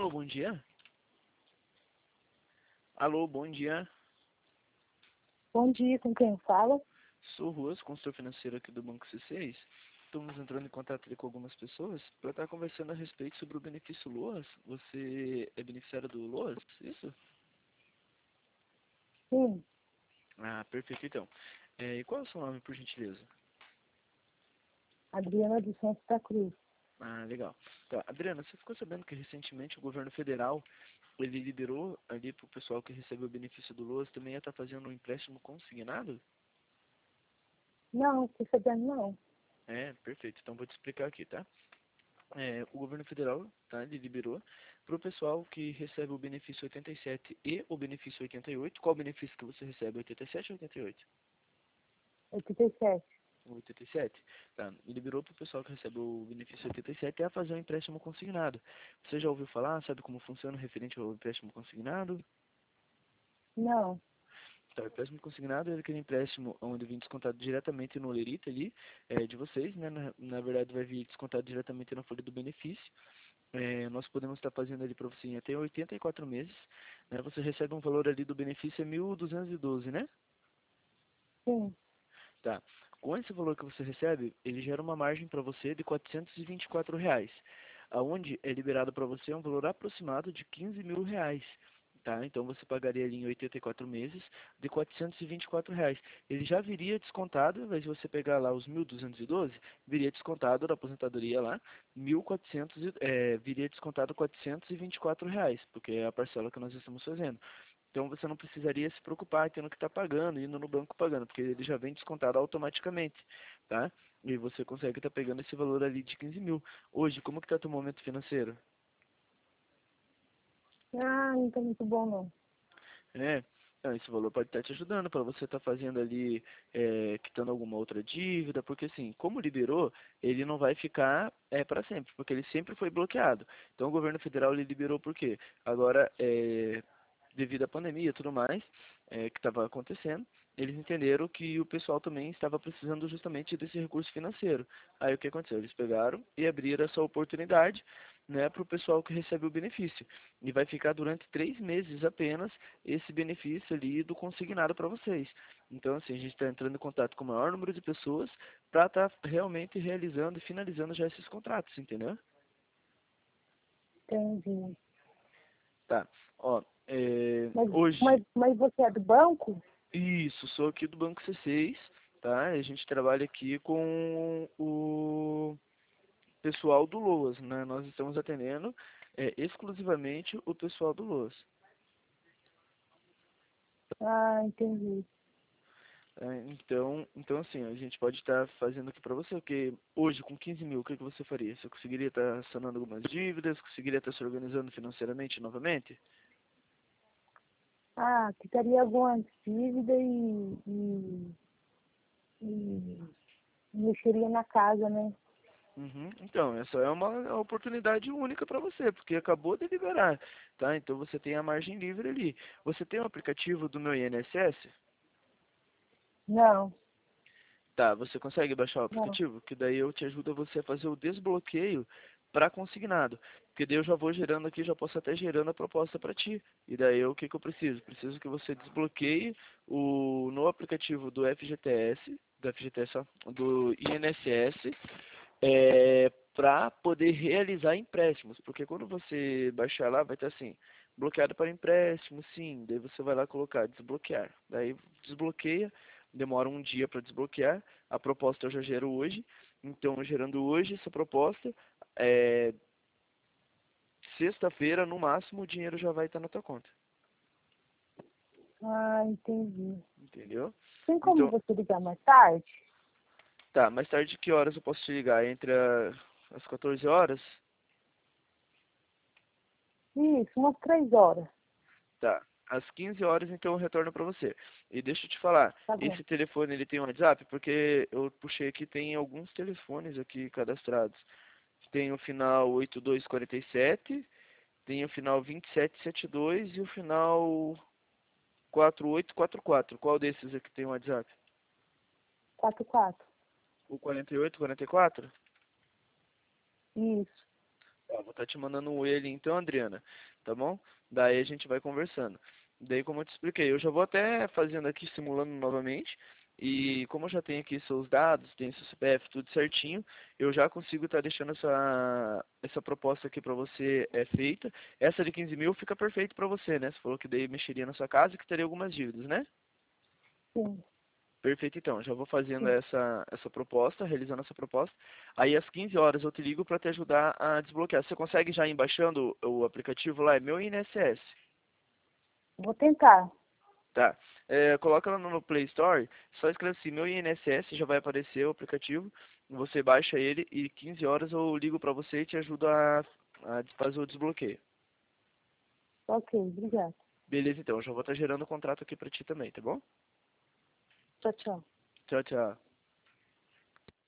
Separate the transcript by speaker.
Speaker 1: Alô, bom dia. Alô, bom dia.
Speaker 2: Bom dia, com quem fala?
Speaker 1: Sou Ruas, consultor financeiro aqui do Banco C6. Estamos entrando em contato ali com algumas pessoas para estar conversando a respeito sobre o benefício LOAS. Você é beneficiário do LOAS, isso?
Speaker 2: Sim,
Speaker 1: Ah, perfeito então. E qual é o seu nome, por gentileza?
Speaker 2: Adriana dos Santos da Cruz.
Speaker 1: Ah, legal. Então, Adriana, você ficou sabendo que recentemente o governo federal ele liberou ali para o pessoal que recebeu o benefício do LOAS também ia estar fazendo um empréstimo consignado?
Speaker 2: Não, fiquei sabendo não.
Speaker 1: É, perfeito. Então vou te explicar aqui, tá? O governo federal, tá, ele liberou para o pessoal que recebe o benefício 87 e o benefício 88. Qual benefício que você recebe, 87 ou 88?
Speaker 2: 87.
Speaker 1: O 87? Tá, e liberou para o pessoal que recebe o benefício 87 a fazer um empréstimo consignado. Você já ouviu falar, sabe como funciona referente ao empréstimo consignado?
Speaker 2: Não,
Speaker 1: Tá, o empréstimo consignado é aquele empréstimo onde vem descontado diretamente no lerite ali, de vocês, né? Na verdade vai vir descontado diretamente na folha do benefício. Nós podemos estar fazendo ali para você em até 84 meses, né? Você recebe um valor ali do benefício é 1.212, né?
Speaker 2: sim.
Speaker 1: Tá. Com esse valor que você recebe, ele gera uma margem para você de R$ 424, aonde é liberado para você um valor aproximado de R$ 15.000. Tá? Então você pagaria ali em 84 meses de R$ 424. Ele já viria descontado, ao invés de você pegar lá os 1.212, viria descontado da aposentadoria lá, 1.400, viria descontado R$ 424, porque é a parcela que nós estamos fazendo. Então você não precisaria se preocupar tendo que estar pagando, indo no banco pagando, porque ele já vem descontado automaticamente, tá? E você consegue estar pegando esse valor ali de 15 mil. Hoje, como que está teu momento financeiro?
Speaker 2: Ah, não tá muito bom não.
Speaker 1: É, então, esse valor pode estar te ajudando para você estar fazendo ali, quitando alguma outra dívida, porque assim, como liberou, ele não vai ficar para sempre, porque ele sempre foi bloqueado. Então o governo federal ele liberou por quê? Agora, devido à pandemia e tudo mais, que estava acontecendo, eles entenderam que o pessoal também estava precisando justamente desse recurso financeiro. Aí o que aconteceu? Eles pegaram e abriram essa oportunidade, né, para o pessoal que recebe o benefício. E vai ficar durante 3 meses apenas esse benefício ali do consignado para vocês. Então, assim, a gente está entrando em contato com o maior número de pessoas para estar realmente realizando e finalizando já esses contratos, entendeu?
Speaker 2: Entendi.
Speaker 1: Tá. Ó,
Speaker 2: Mas,
Speaker 1: hoje,
Speaker 2: mas, mas você é do banco?
Speaker 1: isso, sou aqui do Banco C6, tá? A gente trabalha aqui com o pessoal do LOAS, né? Nós estamos atendendo exclusivamente o pessoal do LOAS.
Speaker 2: Ah, entendi.
Speaker 1: Então assim, a gente pode estar fazendo aqui para você, porque hoje com 15 mil, o que que você faria? Você conseguiria estar sanando algumas dívidas, conseguiria estar se organizando financeiramente novamente?
Speaker 2: Ah, quitaria alguma dívida e mexeria na casa, né?
Speaker 1: Uhum. Então, essa é uma oportunidade única para você, porque acabou de liberar, tá? Então você tem a margem livre ali. Você tem o aplicativo do meu INSS?
Speaker 2: Não,
Speaker 1: Tá, você consegue baixar o
Speaker 2: não.
Speaker 1: aplicativo? Que daí eu te ajudo a você a fazer o desbloqueio para consignado. Porque daí eu já vou gerando aqui, já posso até gerando a proposta para ti. E daí o que que eu preciso? Preciso que você desbloqueie no aplicativo do FGTS, ó, do INSS, para poder realizar empréstimos. Porque quando você baixar lá, vai estar assim, bloqueado para empréstimo, sim. Daí você vai lá colocar desbloquear. Daí desbloqueia, demora um dia para desbloquear. A proposta eu já gero hoje. Então, gerando hoje essa proposta, é, sexta-feira, no máximo, o dinheiro já vai estar na tua conta.
Speaker 2: Ah, entendi.
Speaker 1: Entendeu?
Speaker 2: Tem como
Speaker 1: Então,
Speaker 2: você ligar mais tarde?
Speaker 1: tá, mais tarde que horas eu posso te ligar? Entre as 14 horas?
Speaker 2: Isso, umas 3 horas.
Speaker 1: Tá. Às 15 horas, então, eu retorno para você. E deixa eu te falar,
Speaker 2: Tá bom.
Speaker 1: esse telefone, ele tem um WhatsApp? Porque eu puxei aqui, tem alguns telefones aqui cadastrados. Tem o final 8247, tem o final 2772 e o final 4844. Qual desses aqui tem um WhatsApp?
Speaker 2: 44.
Speaker 1: O 4844?
Speaker 2: Isso.
Speaker 1: Ó, vou estar te mandando ele então, Adriana, tá bom? Daí a gente vai conversando. Daí, como eu te expliquei, eu já vou até fazendo aqui, simulando novamente. E como eu já tenho aqui seus dados, tenho seu CPF, tudo certinho, eu já consigo estar deixando essa proposta aqui para você feita. Essa de 15 mil fica perfeito para você, né? Você falou que daí mexeria na sua casa e que teria algumas dívidas, né?
Speaker 2: Sim,
Speaker 1: Perfeito, então. Já vou fazendo
Speaker 2: sim.
Speaker 1: essa proposta, realizando essa proposta. Aí às 15 horas eu te ligo para te ajudar a desbloquear. Você consegue já ir baixando o aplicativo lá? É meu INSS.
Speaker 2: Vou tentar.
Speaker 1: Tá. Coloca lá no Play Store, só escreve assim, meu INSS, já vai aparecer o aplicativo. Você baixa ele e 15 horas eu ligo para você e te ajudo a fazer o desbloqueio.
Speaker 2: Ok, obrigada.
Speaker 1: Beleza, então. Eu já vou estar gerando o contrato aqui para ti também, tá bom?
Speaker 2: Tchau, tchau.
Speaker 1: Tchau, tchau.